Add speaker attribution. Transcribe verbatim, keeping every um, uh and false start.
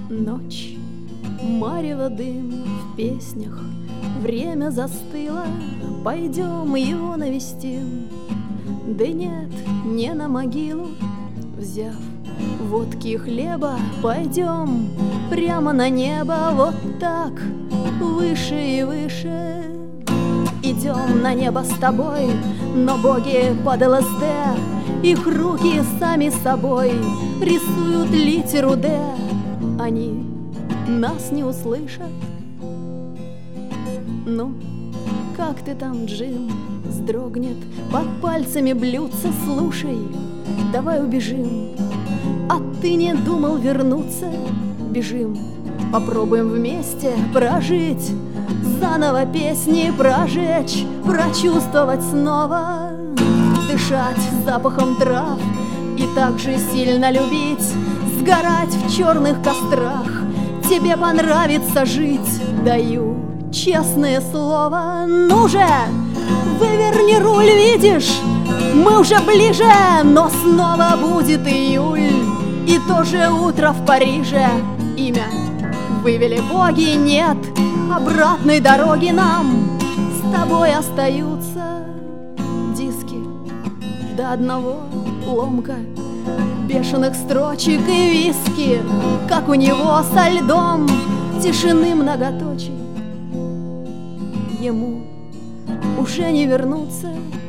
Speaker 1: Ночь, марево дым в песнях, время застыло, пойдем его навестим. Да нет, не на могилу, взяв водки и хлеба, пойдем прямо на небо, вот так, выше и выше. Идем на небо с тобой, но боги под ЛСД, их руки сами собой рисуют литеру «Д». Они нас не услышат. Ну, как ты там, Джим? Вздрогнет под пальцами блюдца. Слушай, давай убежим. А ты не думал вернуться? Бежим, попробуем вместе прожить, заново песни прожечь, прочувствовать снова, дышать запахом трав и так же сильно любить, сгорать в черных кострах. Тебе понравится жить, даю честное слово. Ну же, выверни руль, видишь, мы уже ближе, но снова будет июль и тоже утро в Париже. Имя вывели боги, нет обратной дороги нам. С тобой остаются диски до одного ломка бешеных строчек и виски, как у него со льдом тишины многоточий. Ему уже не вернуться.